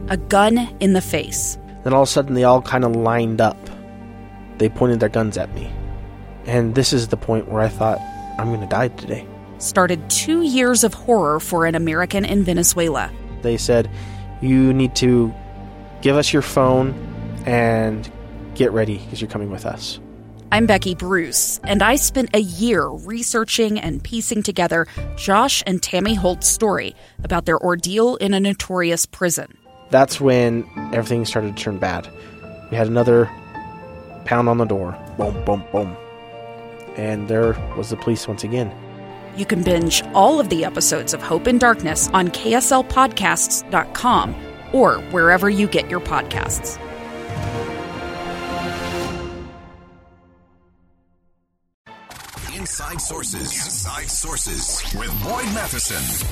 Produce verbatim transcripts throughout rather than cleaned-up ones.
A gun in the face. Then all of a sudden they all kind of lined up. They pointed their guns at me. And this is the point where I thought, I'm going to die today. Started two years of horror for an American in Venezuela. They said, you need to give us your phone and get ready because you're coming with us. I'm Becky Bruce, and I spent a year researching and piecing together Josh and Tammy Holt's story about their ordeal in a notorious prison. That's when everything started to turn bad. We had another pound on the door. Boom, boom, boom. And there was the police once again. You can binge all of the episodes of Hope in Darkness on K S L podcasts dot com or wherever you get your podcasts. Inside Sources. Inside Sources with Boyd Matheson.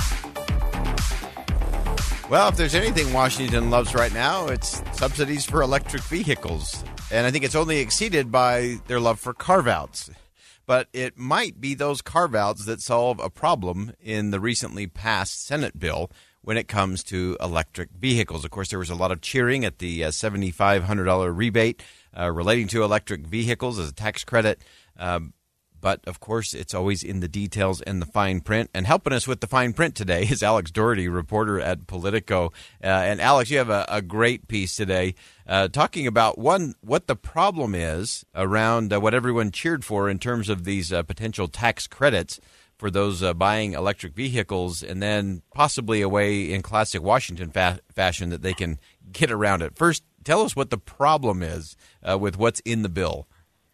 Well, if there's anything Washington loves right now, it's subsidies for electric vehicles. And I think it's only exceeded by their love for carve-outs. But it might be those carve-outs that solve a problem in the recently passed Senate bill when it comes to electric vehicles. Of course, there was a lot of cheering at the uh, seven thousand five hundred dollars rebate uh, relating to electric vehicles as a tax credit. Um, But, of course, it's always in the details and the fine print. And helping us with the fine print today is Alex Doherty, reporter at Politico. Uh, and, Alex, you have a, a great piece today uh, talking about, one, what the problem is around uh, what everyone cheered for in terms of these uh, potential tax credits for those uh, buying electric vehicles, and then possibly a way in classic Washington fa- fashion that they can get around it. First, tell us what the problem is uh, with what's in the bill.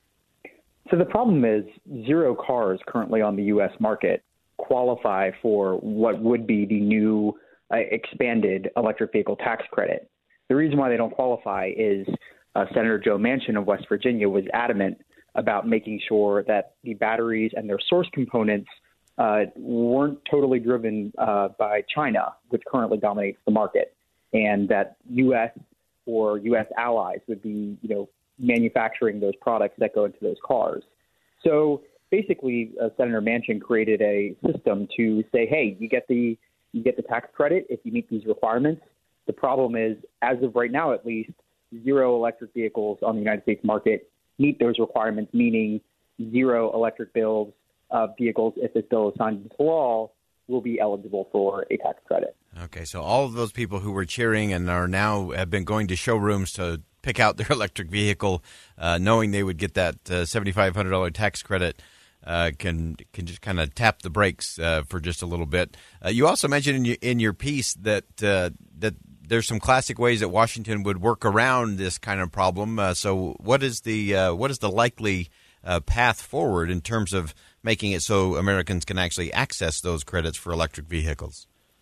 So the problem is zero cars currently on the U S market qualify for what would be the new uh, expanded electric vehicle tax credit. The reason why they don't qualify is uh, Senator Joe Manchin of West Virginia was adamant about making sure that the batteries and their source components uh, weren't totally driven uh, by China, which currently dominates the market, and that U S or U S allies would be, you know, manufacturing those products that go into those cars. So basically, uh, Senator Manchin created a system to say, hey, you get the you get the tax credit if you meet these requirements. The problem is, as of right now at least, zero electric vehicles on the United States market meet those requirements, meaning zero electric bills uh, vehicles, if this bill is signed into law, will be eligible for a tax credit. Okay, so all of those people who were cheering and are now have been going to showrooms to pick out their electric vehicle, uh, knowing they would get that uh, seven thousand five hundred dollars tax credit, uh, can can just kind of tap the brakes uh, for just a little bit. Uh, you also mentioned in your, in your piece that uh, that there's some classic ways that Washington would work around this kind of problem. Uh, so what is the uh, what is the likely uh, path forward in terms of making it so Americans can actually access those credits for electric vehicles?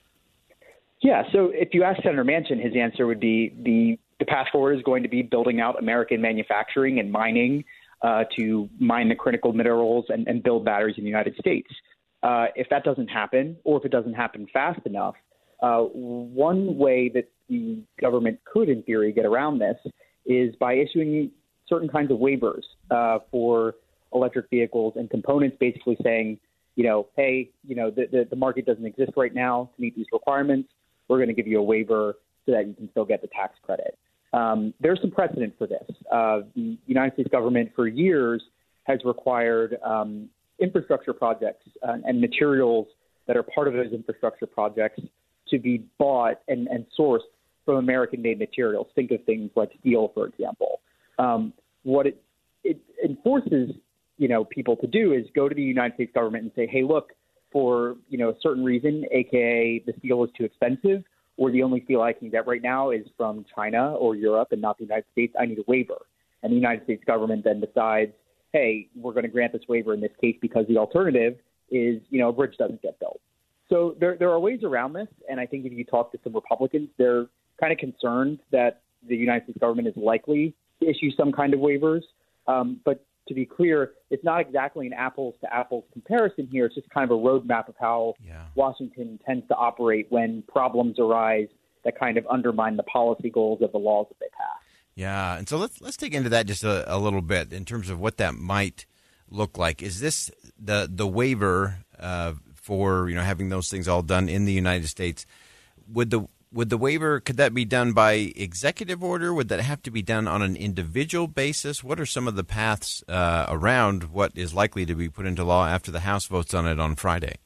Yeah, so if you ask Senator Manchin, his answer would be the the path forward is going to be building out American manufacturing and mining uh, to mine the critical minerals and, and build batteries in the United States. Uh, if that doesn't happen, or if it doesn't happen fast enough, uh, one way that the government could, in theory, get around this is by issuing certain kinds of waivers uh, for electric vehicles and components, basically saying, you know, hey, you know, the, the, the market doesn't exist right now to meet these requirements. We're going to give you a waiver so that you can still get the tax credit. Um, there's some precedent for this. Uh, the United States government for years has required um, infrastructure projects uh, and materials that are part of those infrastructure projects to be bought and, and sourced from American-made materials. Think of things like steel, for example. Um, what it, it enforces, you know, people to do is go to the United States government and say, hey, look, for, you know, a certain reason, A K A the steel is too expensive, or the only steel I can get right now is from China or Europe and not the United States, I need a waiver. And the United States government then decides, hey, we're going to grant this waiver in this case because the alternative is, you know, a bridge doesn't get built. So there there are ways around this, and I think if you talk to some Republicans, they're kind of concerned that the United States government is likely to issue some kind of waivers. Um, but to be clear, it's not exactly an apples-to-apples comparison here. It's just kind of a roadmap of how yeah. Washington tends to operate when problems arise that kind of undermine the policy goals of the laws that they pass. Yeah, and so let's let's dig into that just a, a little bit in terms of what that might look like. Is this the the waiver uh, for, you know, having those things all done in the United States? Would the would the waiver, could that be done by executive order? Would that have to be done on an individual basis? What are some of the paths uh, around what is likely to be put into law after the House votes on it on Friday?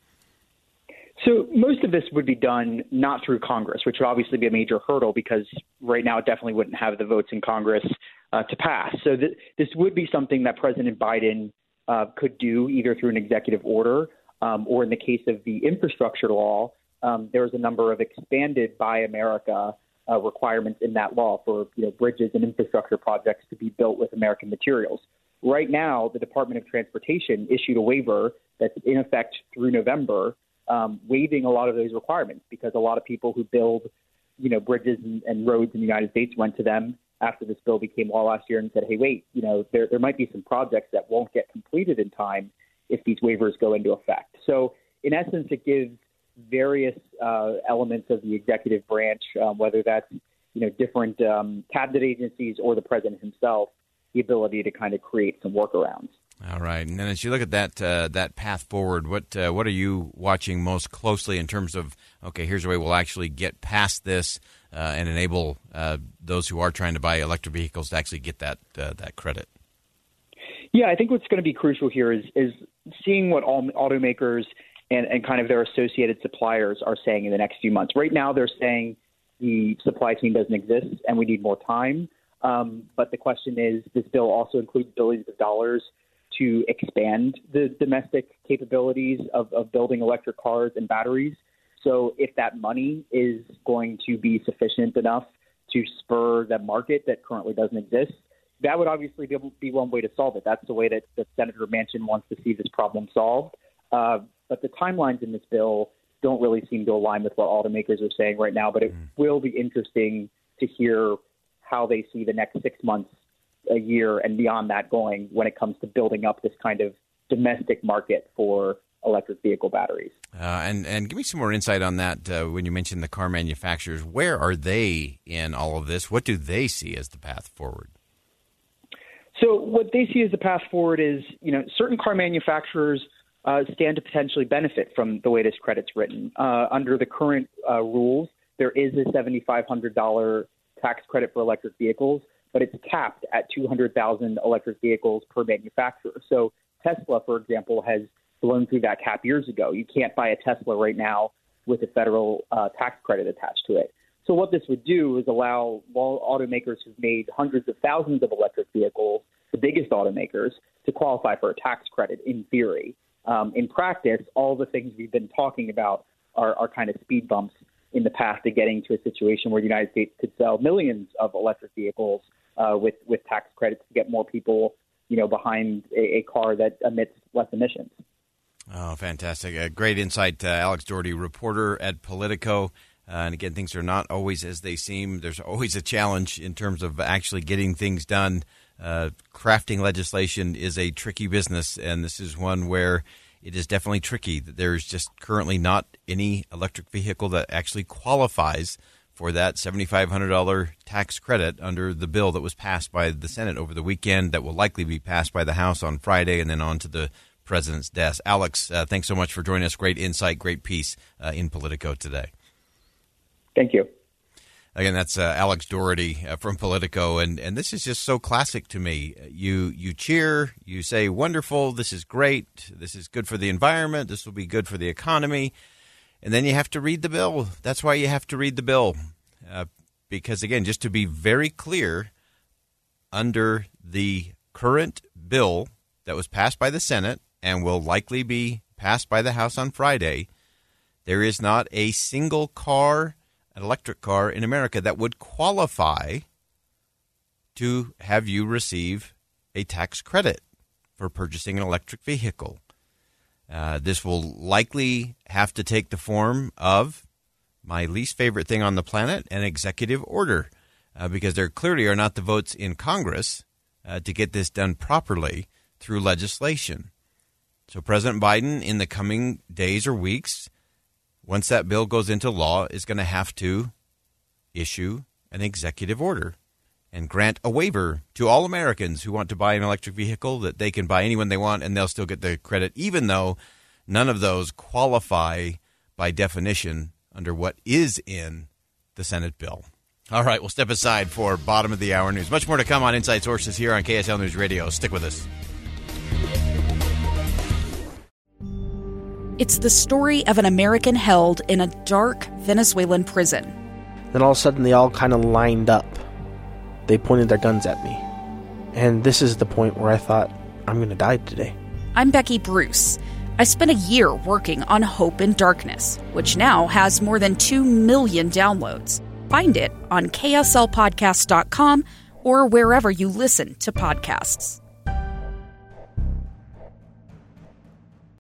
So most of this would be done not through Congress, which would obviously be a major hurdle because right now it definitely wouldn't have the votes in Congress uh, to pass. So th- this would be something that President Biden uh, could do either through an executive order um, or in the case of the infrastructure law, um, there was a number of expanded Buy America uh, requirements in that law for you know bridges and infrastructure projects to be built with American materials. Right now, the Department of Transportation issued a waiver that's in effect through November, Um, waiving a lot of those requirements because a lot of people who build, you know, bridges and, and roads in the United States went to them after this bill became law last year and said, hey, wait, you know, there, there might be some projects that won't get completed in time if these waivers go into effect. So in essence, it gives various uh, elements of the executive branch, um, whether that's, you know, different um, cabinet agencies or the president himself, the ability to kind of create some workarounds. All right, and then as you look at that uh, that path forward, what uh, what are you watching most closely in terms of, okay, here's the way we'll actually get past this uh, and enable uh, those who are trying to buy electric vehicles to actually get that uh, that credit? Yeah, I think what's going to be crucial here is is seeing what all automakers and, and kind of their associated suppliers are saying in the next few months. Right now, they're saying the supply chain doesn't exist and we need more time. Um, but the question is, this bill also includes billions of dollars to expand the domestic capabilities of, of building electric cars and batteries. So if that money is going to be sufficient enough to spur the market that currently doesn't exist, that would obviously be, be one way to solve it. That's the way that, that Senator Manchin wants to see this problem solved. Uh, but the timelines in this bill don't really seem to align with what automakers are saying right now, but it mm. will be interesting to hear how they see the next six months a year and beyond that going when it comes to building up this kind of domestic market for electric vehicle batteries. Uh, and, and give me some more insight on that uh, when you mentioned the car manufacturers. Where are they in all of this? What do they see as the path forward? So what they see as the path forward is, you know, certain car manufacturers uh, stand to potentially benefit from the way this credit's written. Uh, under the current uh, rules, there is a seven thousand five hundred dollars tax credit for electric vehicles, but it's capped at two hundred thousand electric vehicles per manufacturer. So Tesla, for example, has blown through that cap years ago. You can't buy a Tesla right now with a federal uh, tax credit attached to it. So what this would do is allow automakers who've made hundreds of thousands of electric vehicles, the biggest automakers, to qualify for a tax credit in theory. Um, in practice, all the things we've been talking about are, are kind of speed bumps in the path to getting to a situation where the United States could sell millions of electric vehicles uh, with, with tax credits to get more people, you know, behind a, a car that emits less emissions. Oh, fantastic. A great insight. Uh, Alex Doherty, reporter at Politico. Uh, and again, things are not always as they seem. There's always a challenge in terms of actually getting things done. Uh, crafting legislation is a tricky business, and this is one where it is definitely tricky. There's just currently not any electric vehicle that actually qualifies for that seven thousand five hundred dollars tax credit under the bill that was passed by the Senate over the weekend that will likely be passed by the House on Friday and then on to the President's desk. Alex, uh, thanks so much for joining us. Great insight, great piece uh, in Politico today. Thank you. Again, that's uh, Alex Doherty uh, from Politico, and, and this is just so classic to me. You you cheer, you say, wonderful, this is great, this is good for the environment, this will be good for the economy, and then you have to read the bill. That's why you have to read the bill, uh, because, again, just to be very clear, under the current bill that was passed by the Senate and will likely be passed by the House on Friday, there is not a single car, an electric car in America that would qualify to have you receive a tax credit for purchasing an electric vehicle. Uh, this will likely have to take the form of my least favorite thing on the planet, an executive order, uh, because there clearly are not the votes in Congress uh, to get this done properly through legislation. So President Biden, in the coming days or weeks, once that bill goes into law, is going to have to issue an executive order and grant a waiver to all Americans who want to buy an electric vehicle that they can buy anyone they want and they'll still get the credit, even though none of those qualify by definition under what is in the the Senate bill. All right, we'll step aside for bottom of the hour news. Much more to come on Inside Sources here on K S L News Radio. Stick with us. It's the story of an American held in a dark Venezuelan prison. Then all of a sudden, they all kind of lined up. They pointed their guns at me. And this is the point where I thought, I'm going to die today. I'm Becky Bruce. I spent a year working on Hope in Darkness, which now has more than two million downloads. Find it on K S L podcast dot com or wherever you listen to podcasts.